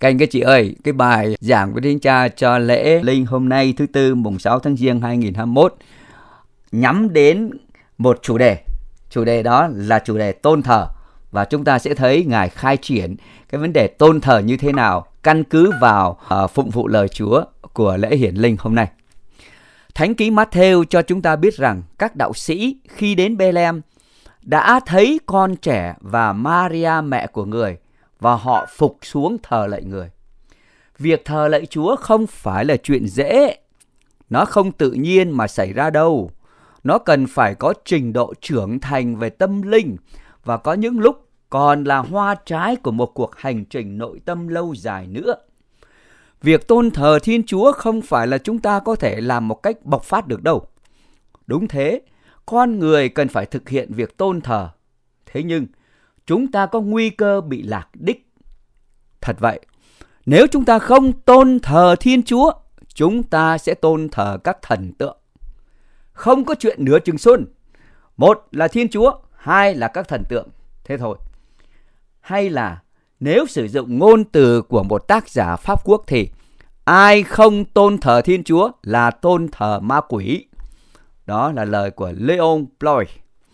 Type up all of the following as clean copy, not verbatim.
Các anh các chị ơi, cái bài giảng của Đức Cha cho lễ Linh hôm nay thứ Tư mùng 6 tháng Giêng 2021 nhắm đến một chủ đề. Chủ đề đó là chủ đề tôn thờ. Và chúng ta sẽ thấy Ngài khai triển cái vấn đề tôn thờ như thế nào căn cứ vào phụng vụ lời Chúa của lễ hiển linh hôm nay. Thánh ký Mát-thêu cho chúng ta biết rằng các đạo sĩ khi đến Bê-lem đã thấy con trẻ và Maria mẹ của người và họ phục xuống thờ lạy người. Việc thờ lạy Chúa không phải là chuyện dễ. Nó không tự nhiên mà xảy ra đâu. Nó cần phải có trình độ trưởng thành về tâm linh và có những lúc còn là hoa trái của một cuộc hành trình nội tâm lâu dài nữa. Việc tôn thờ Thiên Chúa không phải là chúng ta có thể làm một cách bộc phát được đâu. Đúng thế, con người cần phải thực hiện việc tôn thờ. Thế nhưng, chúng ta có nguy cơ bị lạc đích. Thật vậy, nếu chúng ta không tôn thờ Thiên Chúa, chúng ta sẽ tôn thờ các thần tượng. Không có chuyện nửa chừng xuân. Một là Thiên Chúa, hai là các thần tượng. Thế thôi. Hay là nếu sử dụng ngôn từ của một tác giả Pháp Quốc thì ai không tôn thờ Thiên Chúa là tôn thờ ma quỷ. Đó là lời của Leon Bloy.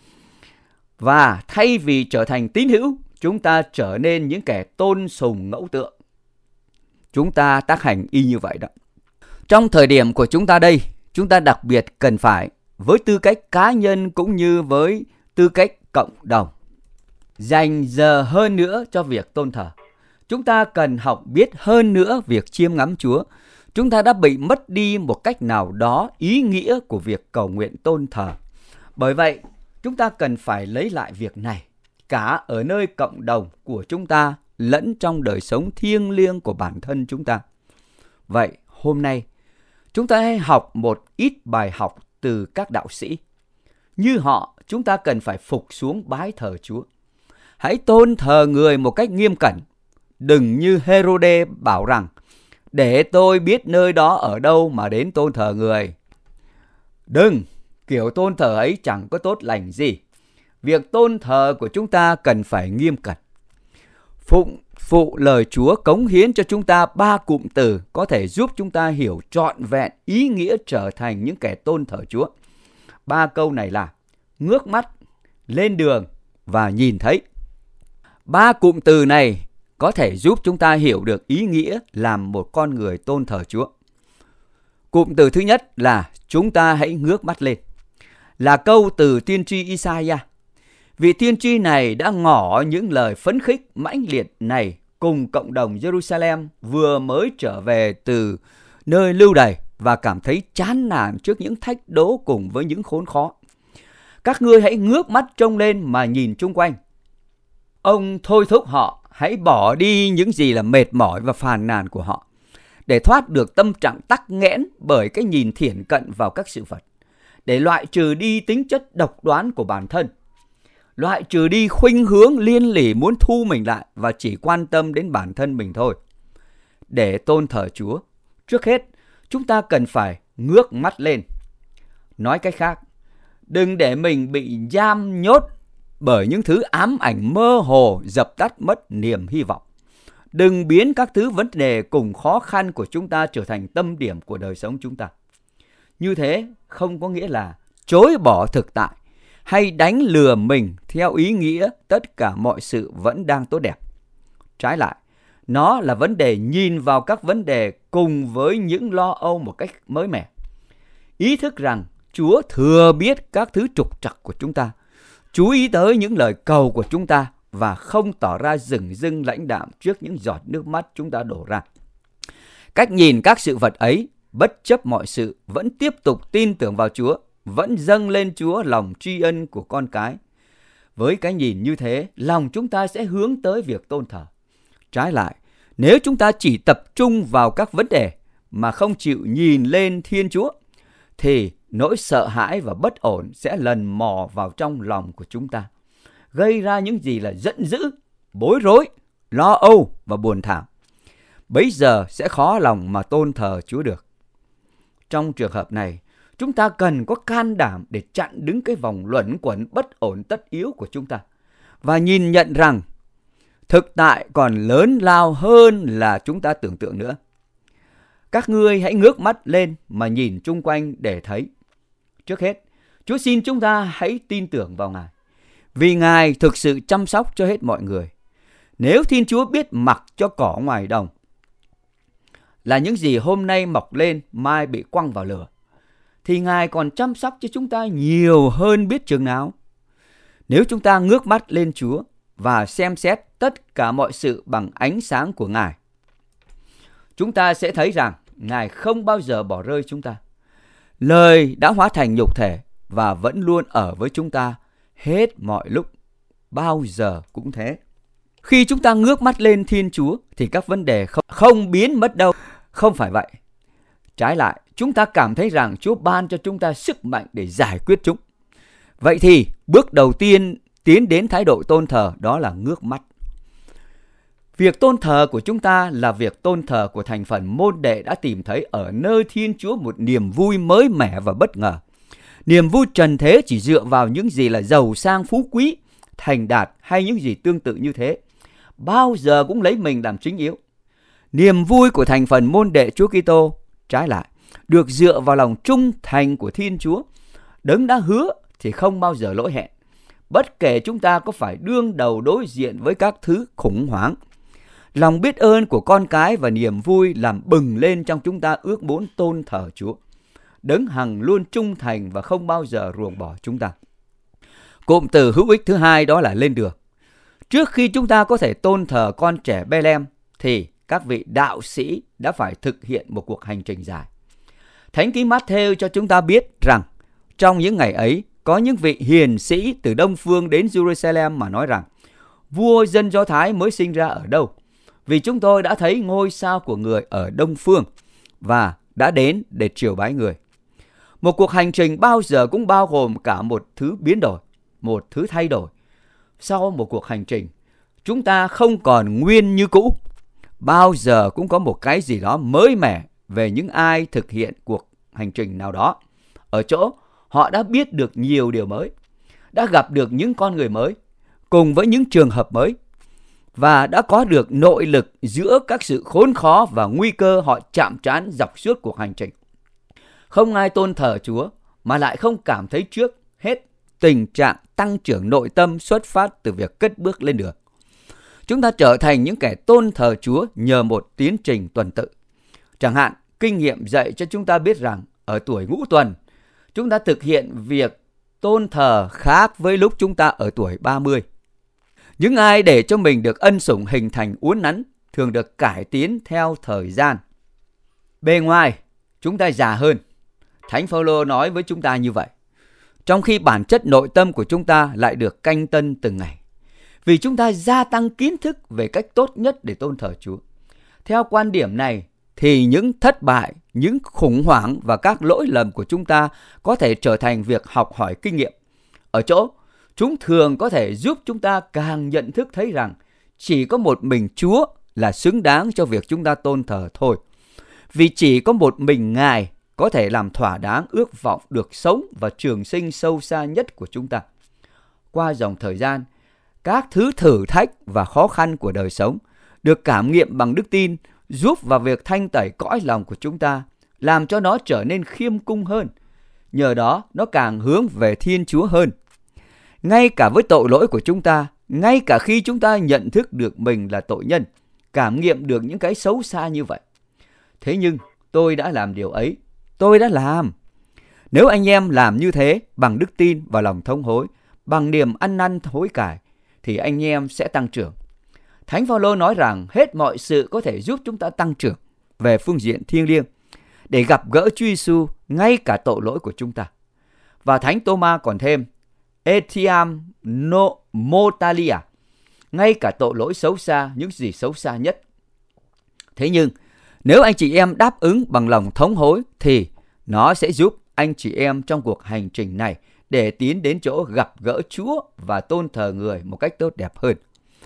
Và thay vì trở thành tín hữu, chúng ta trở nên những kẻ tôn sùng ngẫu tượng. Chúng ta tác hành y như vậy đó. Trong thời điểm của chúng ta đây, chúng ta đặc biệt cần phải, với tư cách cá nhân cũng như với tư cách cộng đồng, dành giờ hơn nữa cho việc tôn thờ. Chúng ta cần học biết hơn nữa việc chiêm ngắm Chúa. Chúng ta đã bị mất đi một cách nào đó ý nghĩa của việc cầu nguyện tôn thờ. Bởi vậy, chúng ta cần phải lấy lại việc này, cả ở nơi cộng đồng của chúng ta lẫn trong đời sống thiêng liêng của bản thân chúng ta. Vậy, hôm nay, chúng ta hãy học một ít bài học từ các đạo sĩ. Như họ, chúng ta cần phải phục xuống bái thờ Chúa. Hãy tôn thờ người một cách nghiêm cẩn. Đừng như Herode bảo rằng, để tôi biết nơi đó ở đâu mà đến tôn thờ người. Đừng, kiểu tôn thờ ấy chẳng có tốt lành gì. Việc tôn thờ của chúng ta cần phải nghiêm cẩn. Phụng phụ lời Chúa cống hiến cho chúng ta 3 cụm từ có thể giúp chúng ta hiểu trọn vẹn ý nghĩa trở thành những kẻ tôn thờ Chúa. 3 câu này là ngước mắt, lên đường và nhìn thấy. 3 cụm từ này có thể giúp chúng ta hiểu được ý nghĩa làm một con người tôn thờ Chúa. Cụm từ thứ nhất là chúng ta hãy ngước mắt lên. Là câu từ tiên tri Isaiah. Vị tiên tri này đã ngỏ những lời phấn khích mãnh liệt này cùng cộng đồng Jerusalem vừa mới trở về từ nơi lưu đày và cảm thấy chán nản trước những thách đố cùng với những khốn khó. Các ngươi hãy ngước mắt trông lên mà nhìn chung quanh. Ông thôi thúc họ hãy bỏ đi những gì là mệt mỏi và phàn nàn của họ để thoát được tâm trạng tắc nghẽn bởi cái nhìn thiển cận vào các sự vật, để loại trừ đi tính chất độc đoán của bản thân, loại trừ đi khuynh hướng liên lỉ muốn thu mình lại và chỉ quan tâm đến bản thân mình thôi. Để tôn thờ Chúa, trước hết chúng ta cần phải ngước mắt lên. Nói cách khác, đừng để mình bị giam nhốt bởi những thứ ám ảnh mơ hồ dập tắt mất niềm hy vọng. Đừng biến các thứ vấn đề cùng khó khăn của chúng ta trở thành tâm điểm của đời sống chúng ta. Như thế không có nghĩa là chối bỏ thực tại hay đánh lừa mình theo ý nghĩa tất cả mọi sự vẫn đang tốt đẹp. Trái lại, nó là vấn đề nhìn vào các vấn đề cùng với những lo âu một cách mới mẻ. Ý thức rằng Chúa thừa biết các thứ trục trặc của chúng ta, chú ý tới những lời cầu của chúng ta và không tỏ ra dửng dưng lãnh đạm trước những giọt nước mắt chúng ta đổ ra. Cách nhìn các sự vật ấy, bất chấp mọi sự, vẫn tiếp tục tin tưởng vào Chúa, vẫn dâng lên Chúa lòng tri ân của con cái. Với cái nhìn như thế, lòng chúng ta sẽ hướng tới việc tôn thờ. Trái lại, nếu chúng ta chỉ tập trung vào các vấn đề mà không chịu nhìn lên Thiên Chúa, thì nỗi sợ hãi và bất ổn sẽ lần mò vào trong lòng của chúng ta, gây ra những gì là giận dữ, bối rối, lo âu và buồn thảm. Bấy giờ sẽ khó lòng mà tôn thờ Chúa được. Trong trường hợp này, chúng ta cần có can đảm để chặn đứng cái vòng luẩn quẩn bất ổn tất yếu của chúng ta và nhìn nhận rằng Thực tại còn lớn lao hơn là chúng ta tưởng tượng nữa. Các ngươi hãy ngước mắt lên mà nhìn chung quanh để thấy. Trước hết, Chúa xin chúng ta hãy tin tưởng vào Ngài, vì Ngài thực sự chăm sóc cho hết mọi người. Nếu Thiên Chúa biết mặc cho cỏ ngoài đồng là những gì hôm nay mọc lên mai bị quăng vào lửa, thì Ngài còn chăm sóc cho chúng ta nhiều hơn biết chừng nào. Nếu chúng ta ngước mắt lên Chúa và xem xét tất cả mọi sự bằng ánh sáng của Ngài, chúng ta sẽ thấy rằng Ngài không bao giờ bỏ rơi chúng ta. Lời đã hóa thành nhục thể và vẫn luôn ở với chúng ta hết mọi lúc, bao giờ cũng thế. Khi chúng ta ngước mắt lên Thiên Chúa thì các vấn đề không biến mất đâu. Không phải vậy. Trái lại, chúng ta cảm thấy rằng Chúa ban cho chúng ta sức mạnh để giải quyết chúng. Vậy thì bước đầu tiên tiến đến thái độ tôn thờ đó là ngước mắt. Việc tôn thờ của chúng ta là việc tôn thờ của thành phần môn đệ đã tìm thấy ở nơi Thiên Chúa một niềm vui mới mẻ và bất ngờ. Niềm vui trần thế chỉ dựa vào những gì là giàu sang phú quý, thành đạt hay những gì tương tự như thế, bao giờ cũng lấy mình làm chính yếu. Niềm vui của thành phần môn đệ Chúa Kitô, trái lại, được dựa vào lòng trung thành của Thiên Chúa. Đấng đã hứa thì không bao giờ lỗi hẹn, bất kể chúng ta có phải đương đầu đối diện với các thứ khủng hoảng. Lòng biết ơn của con cái và niềm vui làm bừng lên trong chúng ta ước muốn tôn thờ Chúa. Đấng hằng luôn trung thành và không bao giờ ruồng bỏ chúng ta. Cụm từ hữu ích thứ hai đó là lên đường. Trước khi chúng ta có thể tôn thờ con trẻ Bethlehem thì các vị đạo sĩ đã phải thực hiện một cuộc hành trình dài. Thánh kinh Mát-thêu cho chúng ta biết rằng trong những ngày ấy có những vị hiền sĩ từ Đông Phương đến Jerusalem mà nói rằng vua dân Do Thái mới sinh ra ở đâu, vì chúng tôi đã thấy ngôi sao của người ở Đông Phương và đã đến để triều bái người. Một cuộc hành trình bao giờ cũng bao gồm cả một thứ biến đổi, một thứ thay đổi. Sau một cuộc hành trình, chúng ta không còn nguyên như cũ. Bao giờ cũng có một cái gì đó mới mẻ về những ai thực hiện cuộc hành trình nào đó. Ở chỗ họ đã biết được nhiều điều mới, đã gặp được những con người mới, cùng với những trường hợp mới, và đã có được nội lực giữa các sự khốn khó và nguy cơ họ chạm trán dọc suốt cuộc hành trình. Không ai tôn thờ Chúa mà lại không cảm thấy trước hết tình trạng tăng trưởng nội tâm xuất phát từ việc cất bước lên đường. Chúng ta trở thành những kẻ tôn thờ Chúa nhờ một tiến trình tuần tự. Chẳng hạn, kinh nghiệm dạy cho chúng ta biết rằng ở tuổi ngũ tuần, chúng ta thực hiện việc tôn thờ khác với lúc chúng ta ở tuổi 30. Những ai để cho mình được ân sủng hình thành uốn nắn thường được cải tiến theo thời gian. Bề ngoài, chúng ta già hơn. Thánh Phaolô nói với chúng ta như vậy. Trong khi bản chất nội tâm của chúng ta lại được canh tân từng ngày. Vì chúng ta gia tăng kiến thức về cách tốt nhất để tôn thờ Chúa. Theo quan điểm này, thì những thất bại, những khủng hoảng và các lỗi lầm của chúng ta có thể trở thành việc học hỏi kinh nghiệm. Ở chỗ, chúng thường có thể giúp chúng ta càng nhận thức thấy rằng chỉ có một mình Chúa là xứng đáng cho việc chúng ta tôn thờ thôi. Vì chỉ có một mình Ngài có thể làm thỏa đáng ước vọng được sống và trường sinh sâu xa nhất của chúng ta. Qua dòng thời gian, các thứ thử thách và khó khăn của đời sống được cảm nghiệm bằng đức tin giúp vào việc thanh tẩy cõi lòng của chúng ta, làm cho nó trở nên khiêm cung hơn. Nhờ đó, nó càng hướng về Thiên Chúa hơn. Ngay cả với tội lỗi của chúng ta, ngay cả khi chúng ta nhận thức được mình là tội nhân, cảm nghiệm được những cái xấu xa như vậy. Thế nhưng, tôi đã làm điều ấy. Tôi đã làm. Nếu anh em làm như thế bằng đức tin và lòng thông hối, bằng niềm ăn năn hối cải, thì anh em sẽ tăng trưởng. Thánh Phaolô nói rằng hết mọi sự có thể giúp chúng ta tăng trưởng về phương diện thiêng liêng, để gặp gỡ Chúa Giêsu ngay cả tội lỗi của chúng ta. Và Thánh Tô-ma còn thêm, etiam no mortalia, ngay cả tội lỗi xấu xa, những gì xấu xa nhất. Thế nhưng, nếu anh chị em đáp ứng bằng lòng thống hối, thì nó sẽ giúp anh chị em trong cuộc hành trình này để tiến đến chỗ gặp gỡ Chúa và tôn thờ người một cách tốt đẹp hơn.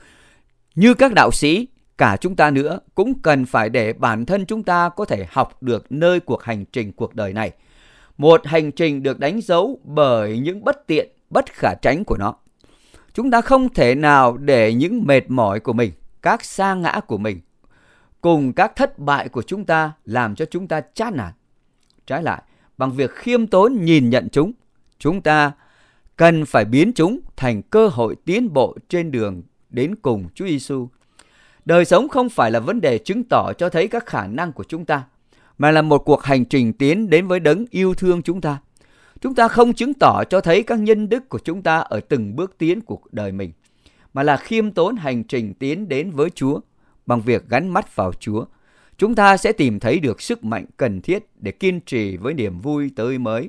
Như các đạo sĩ, cả chúng ta nữa cũng cần phải để bản thân chúng ta có thể học được nơi cuộc hành trình cuộc đời này. Một hành trình được đánh dấu bởi những bất tiện, bất khả tránh của nó. Chúng ta không thể nào để những mệt mỏi của mình, các sa ngã của mình, cùng các thất bại của chúng ta làm cho chúng ta chán nản. Trái lại, bằng việc khiêm tốn nhìn nhận chúng ta cần phải biến chúng thành cơ hội tiến bộ trên đường đến cùng Chúa Giêsu. Đời sống không phải là vấn đề chứng tỏ cho thấy các khả năng của chúng ta, mà là một cuộc hành trình tiến đến với Đấng yêu thương chúng ta. Chúng ta không chứng tỏ cho thấy các nhân đức của chúng ta ở từng bước tiến của đời mình, mà là khiêm tốn hành trình tiến đến với Chúa. Bằng việc gắn mắt vào Chúa, chúng ta sẽ tìm thấy được sức mạnh cần thiết để kiên trì với niềm vui tươi mới.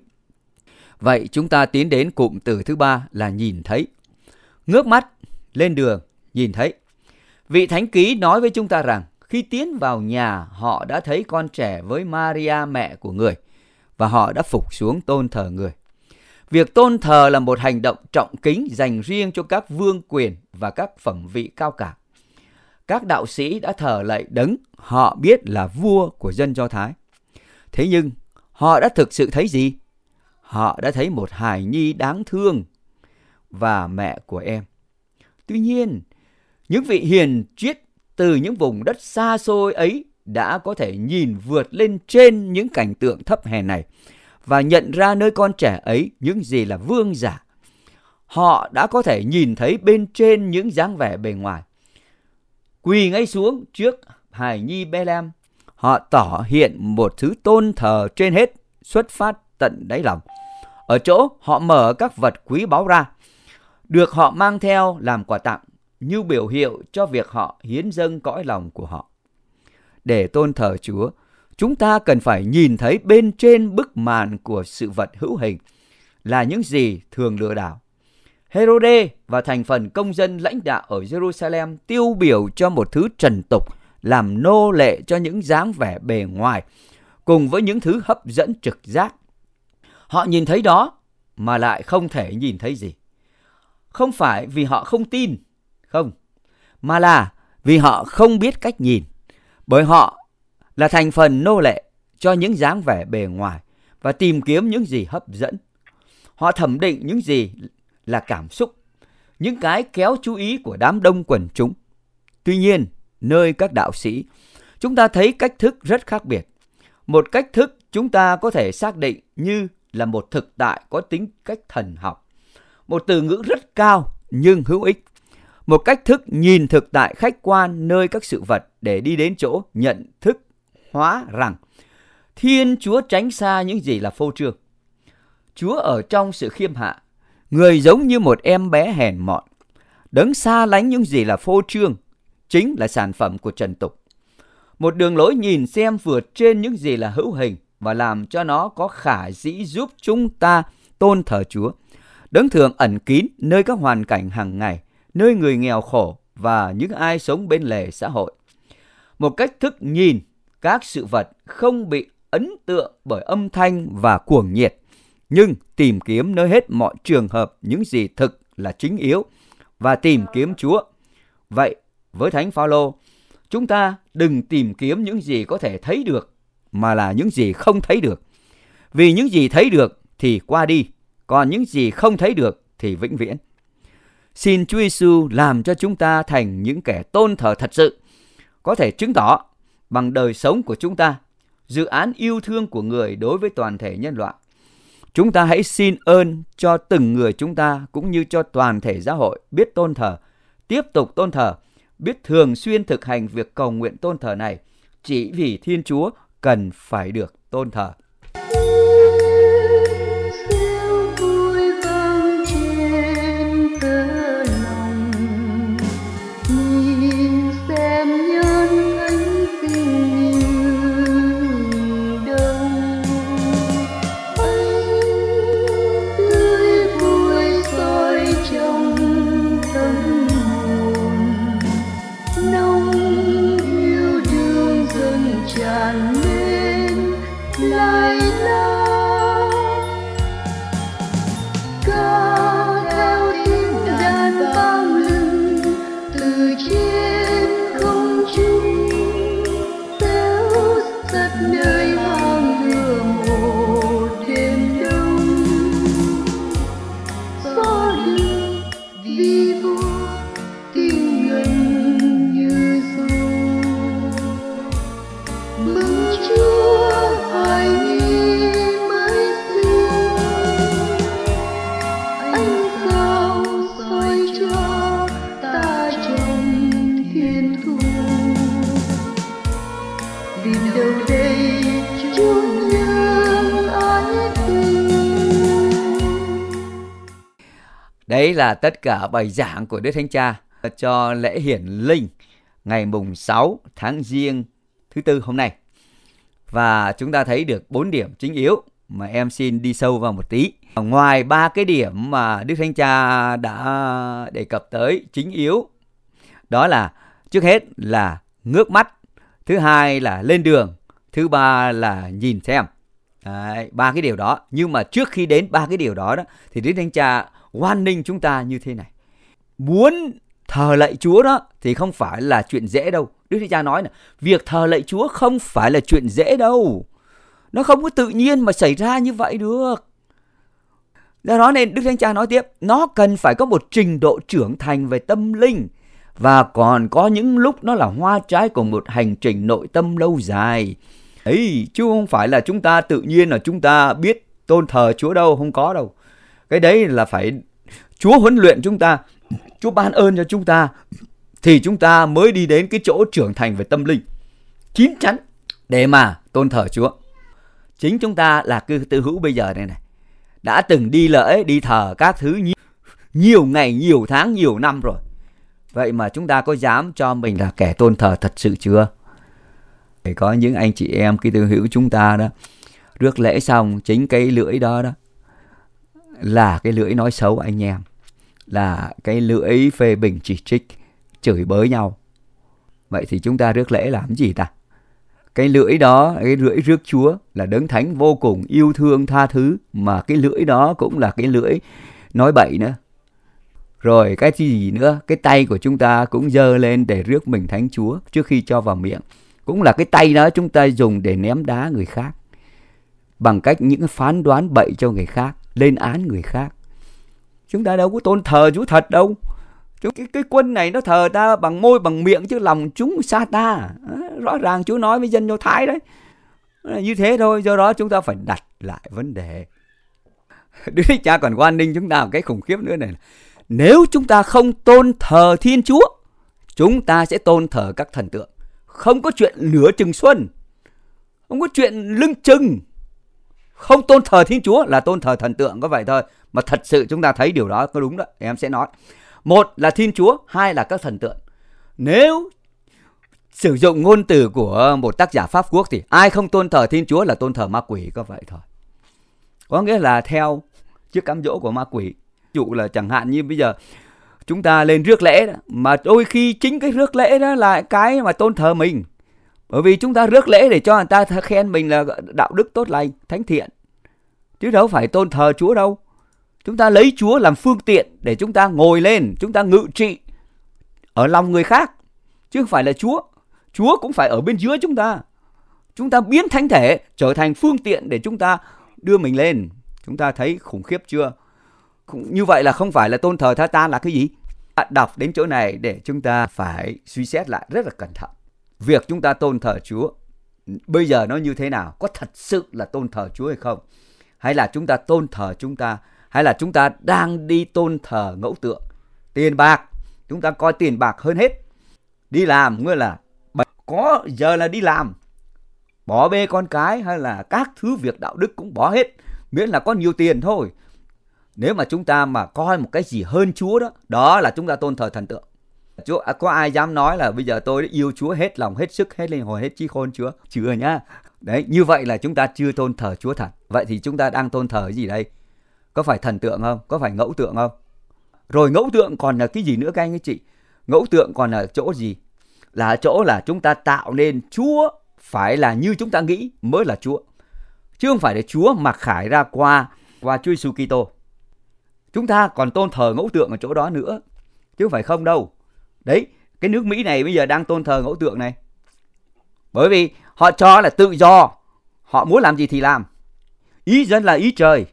Vậy chúng ta tiến đến cụm từ thứ 3 là nhìn thấy. Ngước mắt lên đường, nhìn thấy. Vị thánh ký nói với chúng ta rằng khi tiến vào nhà, họ đã thấy con trẻ với Maria mẹ của người, và họ đã phục xuống tôn thờ người. Việc tôn thờ là một hành động trọng kính dành riêng cho các vương quyền và các phẩm vị cao cả. Các đạo sĩ đã thờ lạy Đấng họ biết là vua của dân Do Thái. Thế nhưng họ đã thực sự thấy gì? Họ đã thấy một hài nhi đáng thương và mẹ của em. Tuy nhiên, những vị hiền triết từ những vùng đất xa xôi ấy đã có thể nhìn vượt lên trên những cảnh tượng thấp hèn này và nhận ra nơi con trẻ ấy những gì là vương giả. Họ đã có thể nhìn thấy bên trên những dáng vẻ bề ngoài. Quỳ ngay xuống trước hài nhi Bethlehem, họ tỏ hiện một thứ tôn thờ trên hết, xuất phát tận đáy lòng. Ở chỗ họ mở các vật quý báu ra, được họ mang theo làm quà tặng, như biểu hiệu cho việc họ hiến dâng cõi lòng của họ. Để tôn thờ Chúa, chúng ta cần phải nhìn thấy bên trên bức màn của sự vật hữu hình là những gì thường lừa đảo. Herode và thành phần công dân lãnh đạo ở Jerusalem tiêu biểu cho một thứ trần tục, làm nô lệ cho những dáng vẻ bề ngoài, cùng với những thứ hấp dẫn trực giác. Họ nhìn thấy đó mà lại không thể nhìn thấy gì. Không phải vì họ không tin, không, mà là vì họ không biết cách nhìn. Bởi họ là thành phần nô lệ cho những dáng vẻ bề ngoài và tìm kiếm những gì hấp dẫn. Họ thẩm định những gì là cảm xúc, những cái kéo chú ý của đám đông quần chúng. Tuy nhiên, nơi các đạo sĩ, chúng ta thấy cách thức rất khác biệt. Một cách thức chúng ta có thể xác định như là một thực tại có tính cách thần học. Một từ ngữ rất cao nhưng hữu ích. Một cách thức nhìn thực tại khách quan nơi các sự vật để đi đến chỗ nhận thức hóa rằng Thiên Chúa tránh xa những gì là phô trương. Chúa ở trong sự khiêm hạ, người giống như một em bé hèn mọn. Đấng xa lánh những gì là phô trương, chính là sản phẩm của trần tục. Một đường lối nhìn xem vượt trên những gì là hữu hình và làm cho nó có khả dĩ giúp chúng ta tôn thờ Chúa. Đấng thường ẩn kín nơi các hoàn cảnh hàng ngày, nơi người nghèo khổ và những ai sống bên lề xã hội. Một cách thức nhìn các sự vật không bị ấn tượng bởi âm thanh và cuồng nhiệt, nhưng tìm kiếm nơi hết mọi trường hợp những gì thực là chính yếu và tìm kiếm Chúa. Vậy, với Thánh Phaolô, chúng ta đừng tìm kiếm những gì có thể thấy được, mà là những gì không thấy được. Vì những gì thấy được thì qua đi, còn những gì không thấy được thì vĩnh viễn. Xin Chúa Giêsu làm cho chúng ta thành những kẻ tôn thờ thật sự, có thể chứng tỏ bằng đời sống của chúng ta dự án yêu thương của người đối với toàn thể nhân loại. Chúng ta hãy xin ơn cho từng người chúng ta cũng như cho toàn thể giáo hội biết tôn thờ, tiếp tục tôn thờ, biết thường xuyên thực hành việc cầu nguyện tôn thờ này, chỉ vì Thiên Chúa cần phải được tôn thờ. tràn lên Đấy là tất cả bài giảng của Đức Thánh Cha cho lễ hiển linh ngày mùng 6 tháng Giêng thứ Tư hôm nay. Và chúng ta thấy được 4 điểm chính yếu mà em xin đi sâu vào một tí. Ngoài 3 cái điểm mà Đức Thánh Cha đã đề cập tới chính yếu, đó là trước hết là ngước mắt, thứ hai là lên đường, thứ ba là nhìn xem. Đấy, 3 cái điều đó. Nhưng mà trước khi đến 3 cái điều đó thì Đức Thánh Cha hoan nghênh chúng ta như thế này. Muốn thờ lạy Chúa đó thì không phải là chuyện dễ đâu. Đức Thánh Cha nói là việc thờ lạy Chúa không phải là chuyện dễ đâu. Nó không có tự nhiên mà xảy ra như vậy được. Do đó nên Đức Thánh Cha nói tiếp, nó cần phải có một trình độ trưởng thành về tâm linh, và còn có những lúc nó là hoa trái của một hành trình nội tâm lâu dài. Ấy, chứ không phải là chúng ta tự nhiên là chúng ta biết tôn thờ Chúa đâu, không có đâu. Cái đấy là phải Chúa huấn luyện chúng ta, Chúa ban ơn cho chúng ta, thì chúng ta mới đi đến cái chỗ trưởng thành về tâm linh chín chắn để mà tôn thờ Chúa. Chính chúng ta là cư tư hữu bây giờ này đã từng đi lễ, đi thờ các thứ nhiều ngày, nhiều tháng, nhiều năm rồi. Vậy mà chúng ta có dám cho mình là kẻ tôn thờ thật sự chưa? Để có những anh chị em cư tư hữu chúng ta đó, rước lễ xong chính cái lưỡi đó là cái lưỡi nói xấu anh em, là cái lưỡi phê bình chỉ trích, chửi bới nhau. Vậy thì chúng ta rước lễ làm gì ta? Cái lưỡi đó, cái lưỡi rước Chúa là Đấng Thánh vô cùng yêu thương tha thứ, mà cái lưỡi đó cũng là cái lưỡi nói bậy nữa. Rồi cái gì nữa, cái tay của chúng ta cũng giơ lên để rước mình Thánh Chúa trước khi cho vào miệng. Cũng là cái tay đó chúng ta dùng để ném đá người khác, bằng cách những phán đoán bậy cho người khác, lên án người khác. Chúng ta đâu có tôn thờ Chúa thật đâu. Cái quân này nó thờ ta bằng môi bằng miệng, chứ lòng chúng xa ta. Rõ ràng Chúa nói với dân Do Thái đấy. Như thế thôi. Do đó chúng ta phải đặt lại vấn đề. Đức Thánh Cha còn hoan nghênh chúng ta một cái khủng khiếp nữa này. Nếu chúng ta không tôn thờ Thiên Chúa, chúng ta sẽ tôn thờ các thần tượng. Không có chuyện nửa chừng xuân, không có chuyện lưng chừng. Không tôn thờ Thiên Chúa là tôn thờ thần tượng, có vậy thôi. Mà thật sự chúng ta thấy điều đó có đúng đó. Em sẽ nói, một là Thiên Chúa, hai là các thần tượng. Nếu sử dụng ngôn từ của một tác giả Pháp Quốc thì ai không tôn thờ Thiên Chúa là tôn thờ ma quỷ, có vậy thôi. Có nghĩa là theo chiếc cám dỗ của ma quỷ. Ví dụ là chẳng hạn như bây giờ chúng ta lên rước lễ đó, mà đôi khi chính cái rước lễ đó là cái mà tôn thờ mình. Bởi vì chúng ta rước lễ để cho người ta khen mình là đạo đức tốt lành, thánh thiện, chứ đâu phải tôn thờ Chúa đâu. Chúng ta lấy Chúa làm phương tiện để chúng ta ngồi lên, chúng ta ngự trị ở lòng người khác, chứ không phải là Chúa. Chúa cũng phải ở bên dưới chúng ta. Chúng ta biến thánh thể trở thành phương tiện để chúng ta đưa mình lên. Chúng ta thấy khủng khiếp chưa? Như vậy là không phải là tôn thờ Satan là cái gì? Đọc đến chỗ này để chúng ta phải suy xét lại rất là cẩn thận. Việc chúng ta tôn thờ Chúa bây giờ nó như thế nào? Có thật sự là tôn thờ Chúa hay không? Hay là chúng ta tôn thờ hay là chúng ta đang đi tôn thờ ngẫu tượng? Tiền bạc, chúng ta coi tiền bạc hơn hết. Đi làm nghĩa là có giờ là đi làm, bỏ bê con cái hay là các thứ việc đạo đức cũng bỏ hết, miễn là có nhiều tiền thôi. Nếu mà chúng ta mà coi một cái gì hơn Chúa đó, đó là chúng ta tôn thờ thần tượng. Chúa, có ai dám nói là bây giờ tôi yêu Chúa hết lòng, hết sức, hết linh hồn, hết trí khôn Chúa? Chưa nhá. Đấy, như vậy là chúng ta chưa tôn thờ Chúa thật. Vậy thì chúng ta đang tôn thờ cái gì đây? Có phải thần tượng không? Có phải ngẫu tượng không? Rồi ngẫu tượng còn là cái gì nữa các anh chị? Ngẫu tượng còn là chỗ gì? Là chỗ là chúng ta tạo nên Chúa phải là như chúng ta nghĩ mới là Chúa, chứ không phải là Chúa mặc khải ra qua Chúa Giêsu Kitô. Chúng ta còn tôn thờ ngẫu tượng ở chỗ đó nữa, chứ không phải không đâu. Đấy, cái nước Mỹ này bây giờ đang tôn thờ ngẫu tượng này, bởi vì họ cho là tự do, họ muốn làm gì thì làm. Ý dân là ý trời.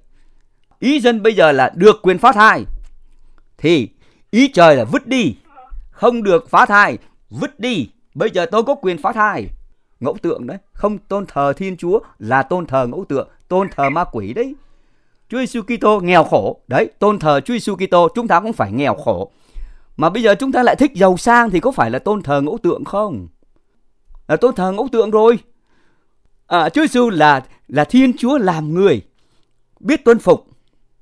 Ý dân bây giờ là được quyền phá thai, thì ý trời là vứt đi, không được phá thai, vứt đi. Bây giờ tôi có quyền phá thai. Ngẫu tượng đấy, không tôn thờ Thiên Chúa là tôn thờ ngẫu tượng, tôn thờ ma quỷ đấy. Chúa Giêsu Kitô nghèo khổ, đấy, tôn thờ Chúa Giêsu Kitô chúng ta cũng phải nghèo khổ. Mà bây giờ chúng ta lại thích giàu sang thì có phải là tôn thờ ngẫu tượng không? Là tôn thờ ngẫu tượng rồi. Chúa Giêsu là Thiên Chúa làm người, biết tuân phục,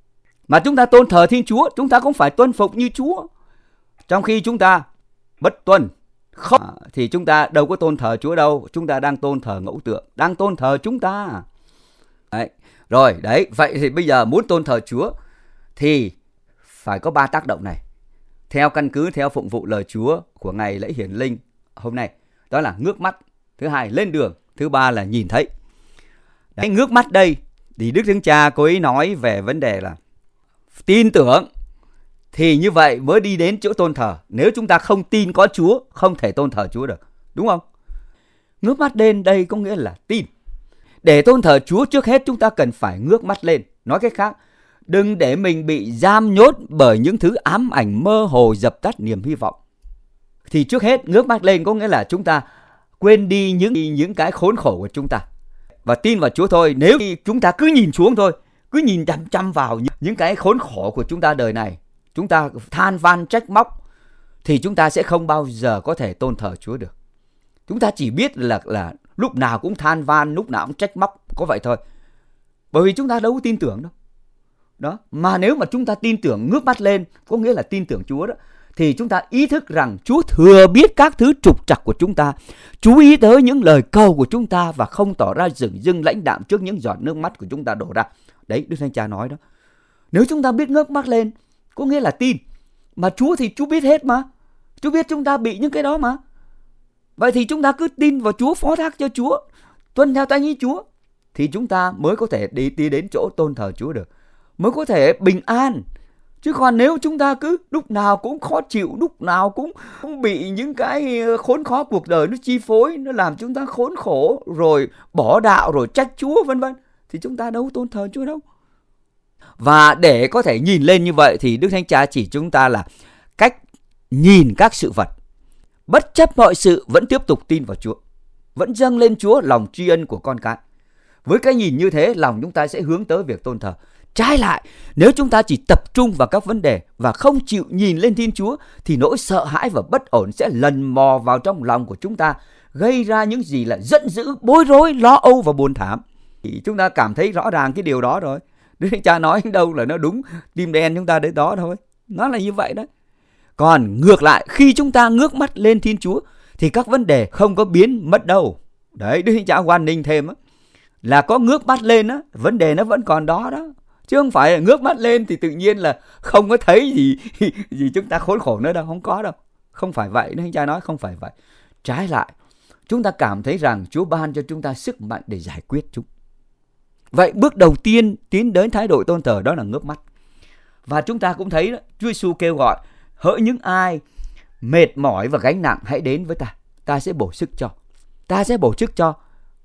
Mà chúng ta tôn thờ Thiên Chúa, chúng ta cũng phải tuân phục như Chúa. Trong khi chúng ta bất tuân không thì chúng ta đâu có tôn thờ Chúa đâu, chúng ta đang tôn thờ ngẫu tượng, đang tôn thờ chúng ta. Đấy. Rồi, đấy, vậy thì bây giờ muốn tôn thờ Chúa thì phải có 3 tác động này. Theo phụng vụ lời Chúa của ngày lễ hiển linh hôm nay, đó là ngước mắt, thứ hai lên đường, thứ ba là nhìn thấy. Đấy, ngước mắt đây thì Đức Thánh Cha cô ấy nói về vấn đề là tin tưởng thì như vậy mới đi đến chỗ tôn thờ. Nếu chúng ta không tin có Chúa, không thể tôn thờ Chúa được, đúng không? Ngước mắt lên đây có nghĩa là tin. Để tôn thờ Chúa, trước hết chúng ta cần phải ngước mắt lên. Nói cách khác, đừng để mình bị giam nhốt bởi những thứ ám ảnh mơ hồ dập tắt niềm hy vọng. Thì trước hết ngước mắt lên có nghĩa là chúng ta quên đi những cái khốn khổ của chúng ta và tin vào Chúa thôi. Nếu chúng ta cứ nhìn xuống thôi, cứ nhìn chăm chăm vào những cái khốn khổ của chúng ta đời này, chúng ta than van trách móc, thì chúng ta sẽ không bao giờ có thể tôn thờ Chúa được. Chúng ta chỉ biết là lúc nào cũng than van, lúc nào cũng trách móc, có vậy thôi. Bởi vì chúng ta đâu có tin tưởng đâu. Đó. Mà nếu mà chúng ta tin tưởng, ngước mắt lên, có nghĩa là tin tưởng Chúa đó, thì chúng ta ý thức rằng Chúa thừa biết các thứ trục trặc của chúng ta, chú ý tới những lời cầu của chúng ta và không tỏ ra dửng dưng lãnh đạm trước những giọt nước mắt của chúng ta đổ ra. Đấy, Đức Thánh Cha nói đó. Nếu chúng ta biết ngước mắt lên, có nghĩa là tin. Mà Chúa thì Chúa biết hết mà. Chúa biết chúng ta bị những cái đó mà. Vậy thì chúng ta cứ tin vào Chúa, phó thác cho Chúa, tuân theo tay ý Chúa, thì chúng ta mới có thể đi đến chỗ tôn thờ Chúa được, mới có thể bình an. Chứ còn nếu chúng ta cứ lúc nào cũng khó chịu, lúc nào cũng bị những cái khốn khó cuộc đời nó chi phối, nó làm chúng ta khốn khổ, rồi bỏ đạo, rồi trách Chúa vân vân, thì chúng ta đâu tôn thờ Chúa đâu. Và để có thể nhìn lên như vậy thì Đức Thánh Cha chỉ chúng ta là cách nhìn các sự vật. Bất chấp mọi sự vẫn tiếp tục tin vào Chúa, vẫn dâng lên Chúa lòng tri ân của con cái. Với cái nhìn như thế, lòng chúng ta sẽ hướng tới việc tôn thờ. Trái lại, nếu chúng ta chỉ tập trung vào các vấn đề và không chịu nhìn lên Thiên Chúa, thì nỗi sợ hãi và bất ổn sẽ lần mò vào trong lòng của chúng ta, gây ra những gì là giận dữ, bối rối, lo âu và buồn thảm. Thì chúng ta cảm thấy rõ ràng cái điều đó rồi. Đức Thánh Cha nói đâu là nó đúng, tim đen chúng ta đến đó thôi. Nó là như vậy đó. Còn ngược lại, khi chúng ta ngước mắt lên Thiên Chúa thì các vấn đề không có biến mất đâu. Đấy, Đức Thánh Cha Hoan Ninh thêm á, là có ngước mắt lên á, vấn đề nó vẫn còn đó đó. Chứ không phải là ngước mắt lên thì tự nhiên là không có thấy gì chúng ta khốn khổ nữa đâu, không có đâu. Không phải vậy, Đức Thánh Cha nói không phải vậy. Trái lại, chúng ta cảm thấy rằng Chúa ban cho chúng ta sức mạnh để giải quyết chúng. Vậy bước đầu tiên tiến đến thái độ tôn thờ đó là ngước mắt. Và chúng ta cũng thấy đó, Chúa Giêsu kêu gọi hỡi những ai mệt mỏi và gánh nặng hãy đến với ta, ta sẽ bổ sức cho. Ta sẽ bổ sức cho.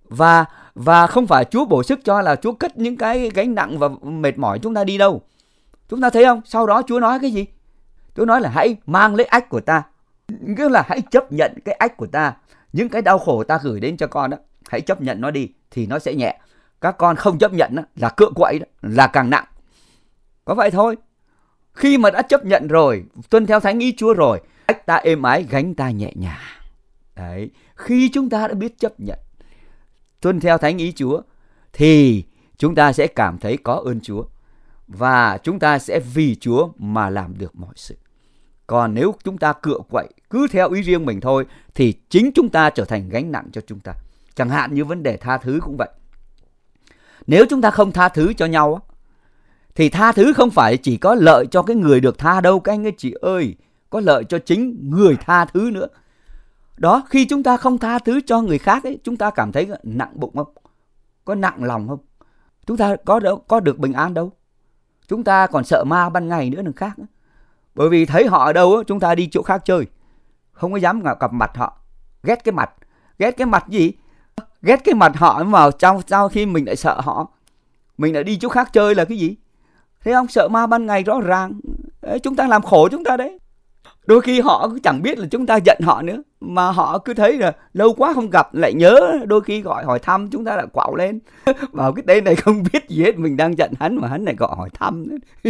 Và không phải Chúa bổ sức cho là Chúa cất những cái gánh nặng và mệt mỏi chúng ta đi đâu. Chúng ta thấy không? Sau đó Chúa nói cái gì? Chúa nói là hãy mang lấy ách của ta. Nghĩa là hãy chấp nhận cái ách của ta. Những cái đau khổ ta gửi đến cho con đó, hãy chấp nhận nó đi thì nó sẽ nhẹ. Các con không chấp nhận đó, là cựa quậy đó, là càng nặng. Có vậy thôi. Khi mà đã chấp nhận rồi, tuân theo thánh ý Chúa rồi, ách ta êm ái, gánh ta nhẹ nhàng. Đấy, khi chúng ta đã biết chấp nhận, tuân theo thánh ý Chúa, thì chúng ta sẽ cảm thấy có ơn Chúa. Và chúng ta sẽ vì Chúa mà làm được mọi sự. Còn nếu chúng ta cựa quậy, cứ theo ý riêng mình thôi, thì chính chúng ta trở thành gánh nặng cho chúng ta. Chẳng hạn như vấn đề tha thứ cũng vậy. Nếu chúng ta không tha thứ cho nhau, thì tha thứ không phải chỉ có lợi cho cái người được tha đâu các anh ấy chị ơi, có lợi cho chính người tha thứ nữa. Đó, khi chúng ta không tha thứ cho người khác ấy, chúng ta cảm thấy nặng bụng không? Có nặng lòng không? Chúng ta có được bình an đâu. Chúng ta còn sợ ma ban ngày nữa đừng khác. Bởi vì thấy họ ở đâu chúng ta đi chỗ khác chơi, không có dám gặp mặt họ. Ghét cái mặt gì? Ghét cái mặt họ mà sau khi mình lại sợ họ, mình lại đi chỗ khác chơi là cái gì? Thấy không? Sợ ma ban ngày rõ ràng. Đấy, chúng ta làm khổ chúng ta đấy. Đôi khi họ cứ chẳng biết là chúng ta giận họ nữa, mà họ cứ thấy là lâu quá không gặp lại nhớ, đôi khi gọi hỏi thăm chúng ta lại quạo lên. Bảo cái tên này không biết gì hết, mình đang giận hắn mà hắn lại gọi hỏi thăm.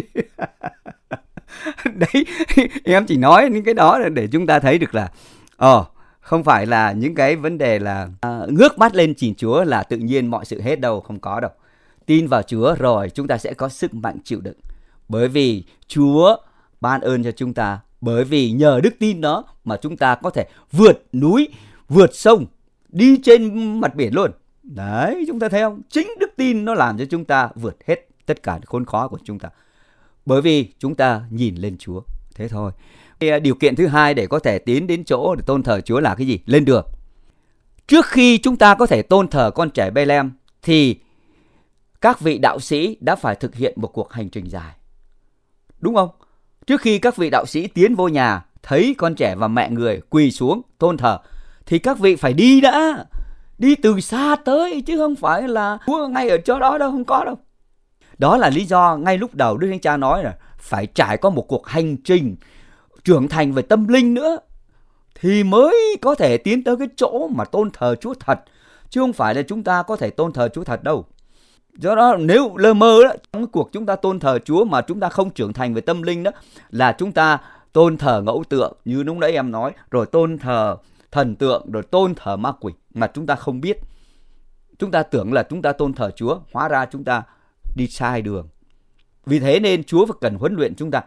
Đấy, em chỉ nói những cái đó để chúng ta thấy được là không phải là những cái vấn đề là ngước mắt lên nhìn Chúa là tự nhiên mọi sự hết đâu, không có đâu. Tin vào Chúa rồi chúng ta sẽ có sức mạnh chịu đựng. Bởi vì Chúa ban ơn cho chúng ta. Bởi vì nhờ đức tin đó mà chúng ta có thể vượt núi, vượt sông, đi trên mặt biển luôn. Đấy, chúng ta thấy không? Chính đức tin nó làm cho chúng ta vượt hết tất cả khốn khó của chúng ta. Bởi vì chúng ta nhìn lên Chúa. Thế thôi. Điều kiện thứ hai để có thể tiến đến chỗ để tôn thờ Chúa là cái gì? Lên đường. Trước khi chúng ta có thể tôn thờ con trẻ Bethlehem thì các vị đạo sĩ đã phải thực hiện một cuộc hành trình dài. Đúng không? Trước khi các vị đạo sĩ tiến vô nhà, thấy con trẻ và mẹ người quỳ xuống tôn thờ, thì các vị phải đi đã. Đi từ xa tới, chứ không phải là Chúa ngay ở chỗ đó đâu, không có đâu. Đó là lý do ngay lúc đầu Đức Thánh Cha nói là phải trải qua một cuộc hành trình trưởng thành về tâm linh nữa, thì mới có thể tiến tới cái chỗ mà tôn thờ Chúa thật. Chứ không phải là chúng ta có thể tôn thờ Chúa thật đâu. Do đó nếu lơ mơ đó, trong cái cuộc chúng ta tôn thờ Chúa mà chúng ta không trưởng thành về tâm linh đó, là chúng ta tôn thờ ngẫu tượng như lúc nãy em nói, rồi tôn thờ thần tượng, rồi tôn thờ ma quỷ mà chúng ta không biết. Chúng ta tưởng là chúng ta tôn thờ Chúa, hóa ra chúng ta đi sai đường. Vì thế nên Chúa phải cần huấn luyện chúng ta.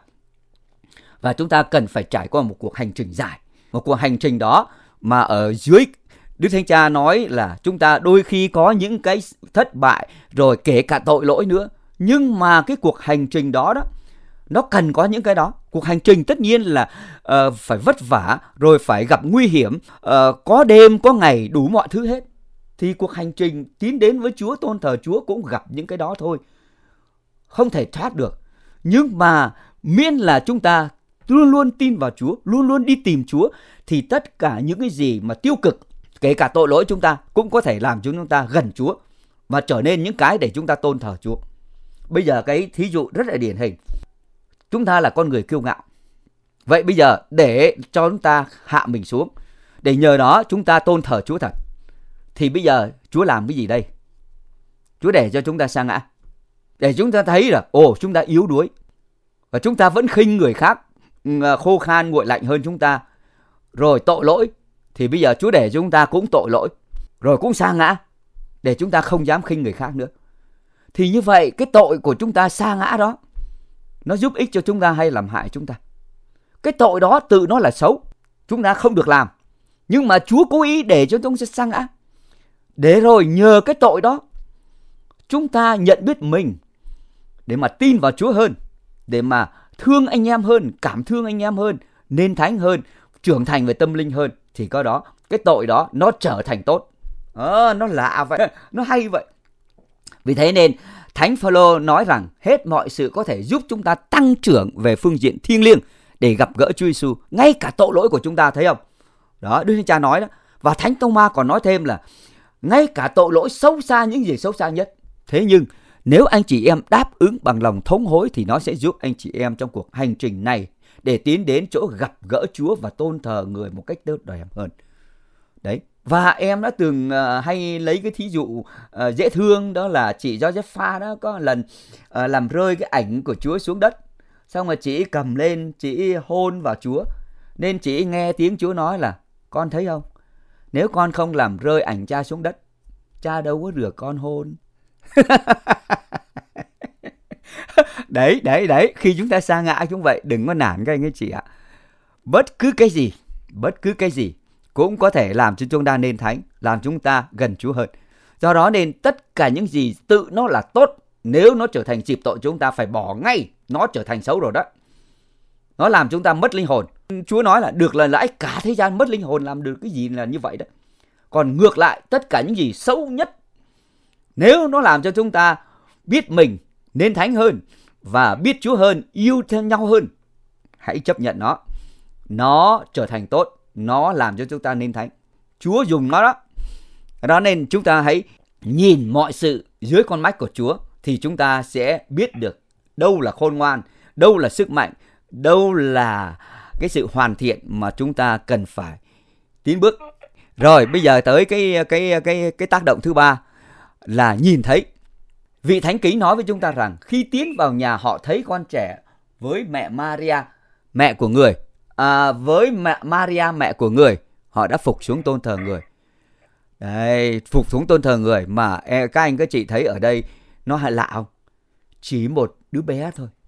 Và chúng ta cần phải trải qua một cuộc hành trình dài. Một cuộc hành trình đó mà ở dưới Đức Thánh Cha nói là chúng ta đôi khi có những cái thất bại, rồi kể cả tội lỗi nữa. Nhưng mà cái cuộc hành trình đó nó cần có những cái đó. Cuộc hành trình tất nhiên là phải vất vả, rồi phải gặp nguy hiểm, có đêm, có ngày, đủ mọi thứ hết. Thì cuộc hành trình tiến đến với Chúa, tôn thờ Chúa cũng gặp những cái đó thôi. Không thể thoát được. Nhưng mà miễn là chúng ta luôn luôn tin vào Chúa, luôn luôn đi tìm Chúa, thì tất cả những cái gì mà tiêu cực, kể cả tội lỗi chúng ta, cũng có thể làm cho chúng ta gần Chúa và trở nên những cái để chúng ta tôn thờ Chúa. Bây giờ cái thí dụ rất là điển hình. Chúng ta là con người kiêu ngạo. Vậy bây giờ để cho chúng ta hạ mình xuống, để nhờ đó chúng ta tôn thờ Chúa thật, thì bây giờ Chúa làm cái gì đây? Chúa để cho chúng ta sa ngã, để chúng ta thấy là chúng ta yếu đuối, và chúng ta vẫn khinh người khác khô khan nguội lạnh hơn chúng ta, rồi tội lỗi. Thì bây giờ Chúa để chúng ta cũng tội lỗi, rồi cũng sa ngã, để chúng ta không dám khinh người khác nữa. Thì như vậy cái tội của chúng ta sa ngã đó, nó giúp ích cho chúng ta hay làm hại chúng ta? Cái tội đó tự nó là xấu, chúng ta không được làm. Nhưng mà Chúa cố ý để cho chúng ta sa ngã, để rồi nhờ cái tội đó chúng ta nhận biết mình, để mà tin vào Chúa hơn, để mà thương anh em hơn, cảm thương anh em hơn, nên thánh hơn, trưởng thành về tâm linh hơn. Thì có đó, cái tội đó nó trở thành tốt. Nó lạ vậy, nó hay vậy. Vì thế nên Thánh Phaolô nói rằng hết mọi sự có thể giúp chúng ta tăng trưởng về phương diện thiêng liêng để gặp gỡ Chúa Giêsu, ngay cả tội lỗi của chúng ta, thấy không? Đó, Đức Thánh Cha nói đó. Và Thánh Tông-ma còn nói thêm là ngay cả tội lỗi xấu xa, những gì xấu xa nhất. Thế nhưng nếu anh chị em đáp ứng bằng lòng thống hối thì nó sẽ giúp anh chị em trong cuộc hành trình này để tiến đến chỗ gặp gỡ Chúa và tôn thờ người một cách tốt đẹp hơn. Đấy. Và em đã từng hay lấy cái thí dụ dễ thương, đó là chị Josepha đó, có lần làm rơi cái ảnh của Chúa xuống đất. Xong rồi chị cầm lên, chị hôn vào Chúa. Nên chị nghe tiếng Chúa nói là: con thấy không? Nếu con không làm rơi ảnh cha xuống đất, cha đâu có được con hôn. Đấy, khi chúng ta sa ngã chúng vậy, đừng có nản các anh ấy chị ạ. Bất cứ cái gì cũng có thể làm cho chúng ta nên thánh, làm chúng ta gần Chúa hơn. Do đó nên tất cả những gì tự nó là tốt, nếu nó trở thành dịp tội chúng ta phải bỏ ngay, nó trở thành xấu rồi đó. Nó làm chúng ta mất linh hồn. Chúa nói là được là lãi cả thế gian, mất linh hồn làm được cái gì là như vậy đó. Còn ngược lại, tất cả những gì xấu nhất, nếu nó làm cho chúng ta biết mình nên thánh hơn và biết Chúa hơn, yêu thương nhau hơn, hãy chấp nhận nó. Nó trở thành tốt, nó làm cho chúng ta nên thánh. Chúa dùng nó đó. Đó nên chúng ta hãy nhìn mọi sự dưới con mắt của Chúa, thì chúng ta sẽ biết được đâu là khôn ngoan, đâu là sức mạnh, đâu là cái sự hoàn thiện mà chúng ta cần phải tiến bước. Rồi bây giờ tới cái tác động thứ ba là nhìn thấy. Vị Thánh Kính nói với chúng ta rằng khi tiến vào nhà họ thấy con trẻ với mẹ Maria, mẹ của người, với mẹ Maria mẹ của người, họ đã phục xuống tôn thờ người. Đấy, phục xuống tôn thờ người mà các anh các chị thấy ở đây nó lạ không? Chỉ một đứa bé thôi,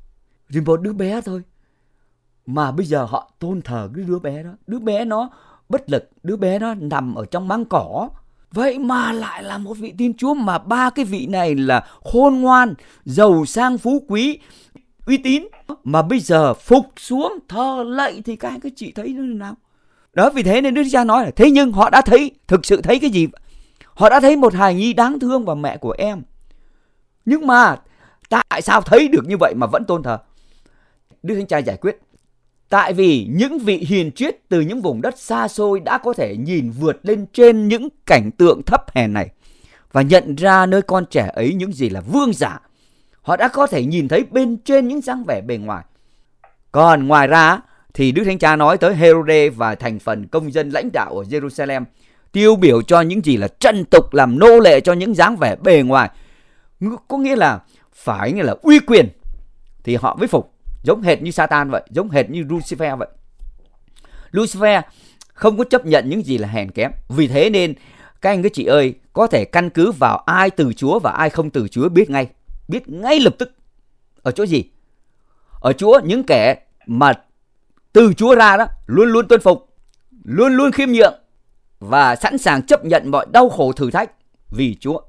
Thì một đứa bé thôi. Mà bây giờ họ tôn thờ cái đứa bé đó. Đứa bé nó bất lực, đứa bé nó nằm ở trong máng cỏ. Vậy mà lại là một vị Thiên Chúa, mà ba cái vị này là khôn ngoan, giàu sang phú quý, uy tín, mà bây giờ phục xuống thờ lạy thì các chị thấy nó nào? Đó, vì thế nên Đức Cha nói là thế nhưng họ đã thấy, thực sự thấy cái gì? Họ đã thấy một hài nhi đáng thương và mẹ của em. Nhưng mà tại sao thấy được như vậy mà vẫn tôn thờ? Đức Thánh Cha giải quyết. Tại vì những vị hiền triết từ những vùng đất xa xôi đã có thể nhìn vượt lên trên những cảnh tượng thấp hèn này và nhận ra nơi con trẻ ấy những gì là vương giả. Họ đã có thể nhìn thấy bên trên những dáng vẻ bề ngoài. Còn ngoài ra thì Đức Thánh Cha nói tới Herode và thành phần công dân lãnh đạo ở Jerusalem, tiêu biểu cho những gì là trần tục, làm nô lệ cho những dáng vẻ bề ngoài. Có nghĩa là phải như là uy quyền thì họ mới phục. Giống hệt như Satan vậy, giống hệt như Lucifer vậy. Lucifer không có chấp nhận những gì là hèn kém. Vì thế nên các anh các chị ơi, có thể căn cứ vào ai từ Chúa và ai không từ Chúa biết ngay lập tức. Ở chỗ gì? Ở Chúa, những kẻ mà từ Chúa ra đó luôn luôn tuân phục, luôn luôn khiêm nhượng và sẵn sàng chấp nhận mọi đau khổ thử thách vì Chúa.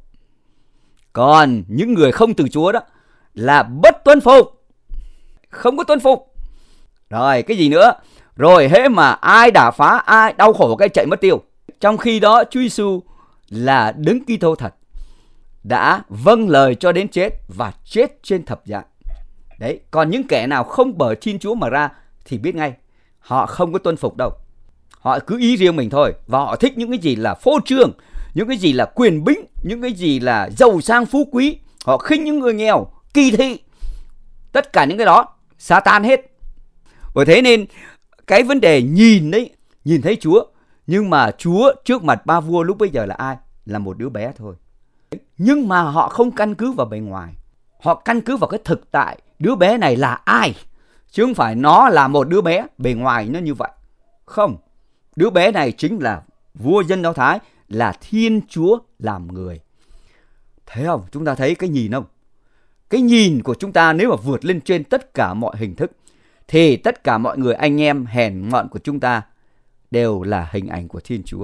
Còn những người không từ Chúa đó là bất tuân phục, không có tuân phục. Rồi cái gì nữa? Rồi hễ mà ai đả phá, ai đau khổ cái chạy mất tiêu. Trong khi đó Chúa Giêsu là Đấng Kitô thật, đã vâng lời cho đến chết và chết trên thập giá. Đấy, còn những kẻ nào không bởi Thiên Chúa mà ra thì biết ngay, họ không có tuân phục đâu. Họ cứ ý riêng mình thôi, và họ thích những cái gì là phô trương, những cái gì là quyền bính, những cái gì là giàu sang phú quý. Họ khinh những người nghèo, kỳ thị. Tất cả những cái đó Satan hết. Bởi thế nên cái vấn đề nhìn đấy, nhìn thấy Chúa, nhưng mà Chúa trước mặt ba vua lúc bấy giờ là ai? Là một đứa bé thôi. Nhưng mà họ không căn cứ vào bề ngoài, họ căn cứ vào cái thực tại. Đứa bé này là ai? Chứ không phải nó là một đứa bé, bề ngoài nó như vậy. Không, đứa bé này chính là vua dân Do Thái, là Thiên Chúa làm người. Thấy không? Chúng ta thấy cái nhìn không? Cái nhìn của chúng ta nếu mà vượt lên trên tất cả mọi hình thức, thì tất cả mọi người anh em hèn mọn của chúng ta đều là hình ảnh của Thiên Chúa,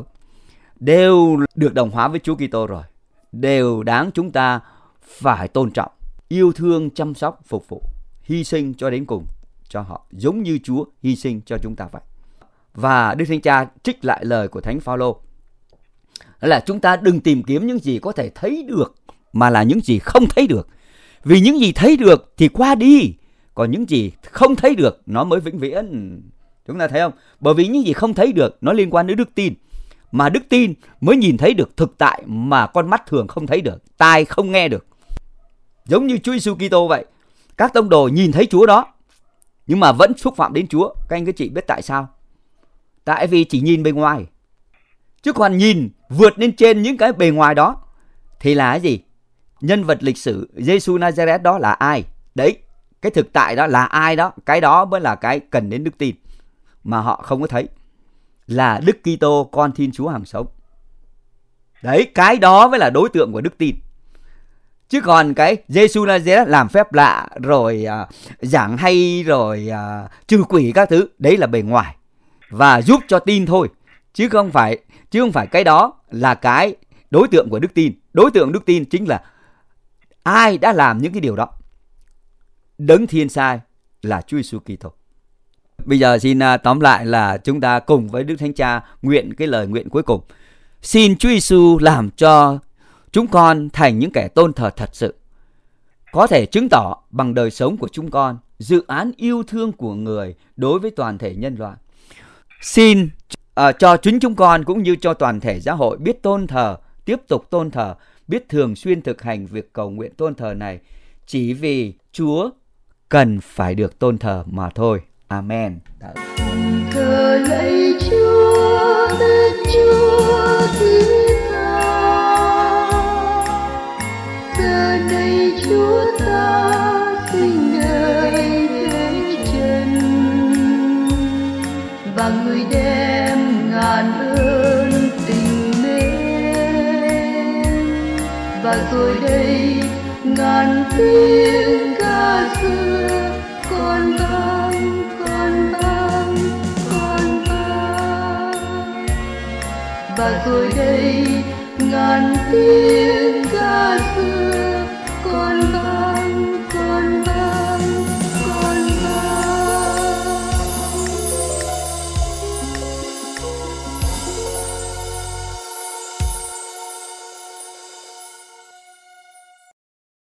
đều được đồng hóa với Chúa Kitô rồi, đều đáng chúng ta phải tôn trọng, yêu thương, chăm sóc, phục vụ, hy sinh cho đến cùng cho họ, giống như Chúa hy sinh cho chúng ta vậy. Và Đức Thánh Cha trích lại lời của Thánh Phaolô là chúng ta đừng tìm kiếm những gì có thể thấy được, mà là những gì không thấy được. Vì những gì thấy được thì qua đi, còn những gì không thấy được nó mới vĩnh viễn. Chúng ta thấy không? Bởi vì những gì không thấy được nó liên quan đến đức tin, mà đức tin mới nhìn thấy được thực tại mà con mắt thường không thấy được, tai không nghe được. Giống như Chúa Giêsu Kitô vậy, các tông đồ nhìn thấy Chúa đó nhưng mà vẫn xúc phạm đến Chúa. Các anh các chị biết tại sao? Tại vì chỉ nhìn bề ngoài, chứ còn nhìn vượt lên trên những cái bề ngoài đó thì là cái gì? Nhân vật lịch sử Giêsu Nazareth đó là ai? Đấy, cái thực tại đó là ai đó? Cái đó mới là cái cần đến đức tin mà họ không có thấy, là Đức Kitô con Thiên Chúa hằng sống. Đấy, cái đó mới là đối tượng của đức tin. Chứ còn cái Giêsu Nazareth làm phép lạ rồi giảng hay rồi trừ quỷ các thứ, đấy là bề ngoài và giúp cho tin thôi, chứ không phải cái đó là cái đối tượng của đức tin. Đối tượng đức tin chính là ai đã làm những cái điều đó. Đấng Thiên Sai là Chúa Giêsu Kitô. Bây giờ xin tóm lại là chúng ta cùng với Đức Thánh Cha nguyện cái lời nguyện cuối cùng. Xin Chúa Giêsu làm cho chúng con thành những kẻ tôn thờ thật sự, có thể chứng tỏ bằng đời sống của chúng con dự án yêu thương của người đối với toàn thể nhân loại. Xin cho chính chúng con cũng như cho toàn thể giáo hội biết tôn thờ, tiếp tục tôn thờ, biết thường xuyên thực hành việc cầu nguyện tôn thờ này, chỉ vì Chúa cần phải được tôn thờ mà thôi. Amen. Thờ lạy Chúa, tên Chúa Thiên Tha. Giờ này Chúa ta sinh đời thế trần, và người đem ngàn ơn tình mến, và rồi đây ngàn tiếng ca xưa. rồi đây ngàn tiếng ca xưa còn